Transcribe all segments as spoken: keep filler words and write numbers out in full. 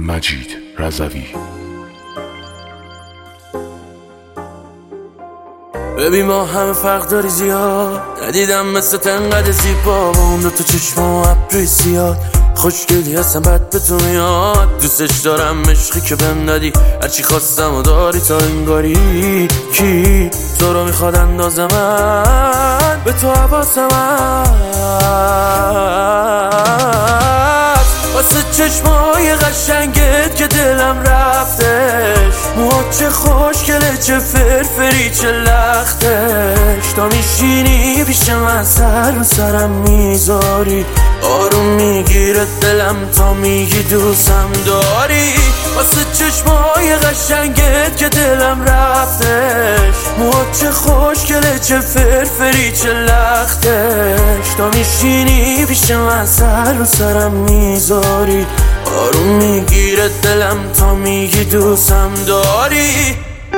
مجید رضوی. ببین ما همه فرق داری زیاد، ندیدم مثل تنقدر زیبا با اون دوتا چشم و ابروی سیاد. خوشگلی هستم بد به تو میاد، دوستش دارم عشقی که بهم دادی، هرچی خواستم و داری تا انگاری. کی تو رو میخواد اندازه من به تو حواسم هست، واسه چشمای قشنگت که دلم رفتش. موهات چه خوشگله، چه فرفری، چه لختش. تا میشینی پیش من سر و سرم میذاری، آروم میگیره دلم تا میگی دوستم داری. واسه چشمای قشنگت که دلم رفتش. موهات چه خوشگله، چه فرفری، چه لختش. تا میشینی پیش من سر و سرم میذاری، آروم میگیره دلم تا میگی دوستم داری.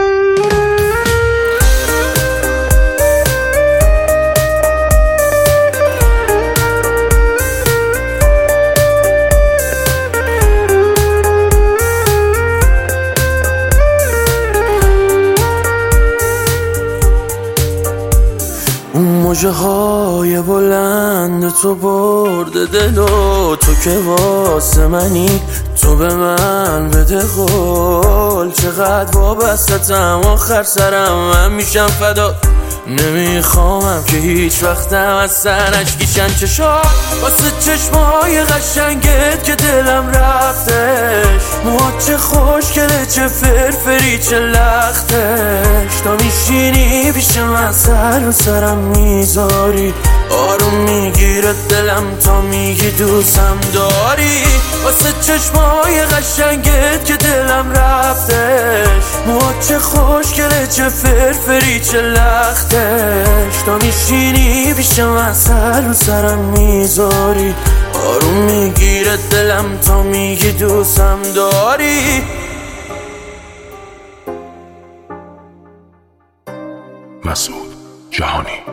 اون موجه های بلند تو برده دل و تو که واسه منی، تو به من بده قول. چقدر وابستم آخر سرم من میشم فدا. نمیخوامم که هیچ وقتم از سر اشکیشن چشات، واسه چشمای قشنگت که دلم رفتش. موهات چه خوشگله، چه فرفری، چه لختش. تا میشینی پیش من سر و سرم میذاری، آروم میگیره دلم تا میگی دوستم داری. واسه چشمای قشنگت که دلم رفتش. موهات چه خوشگله، چه فرفری، چه لختش. تا میشینی پیش من سر و سرم میذاری، آروم میگیره دلم تا میگی دوستم داری. مسعود جهانی.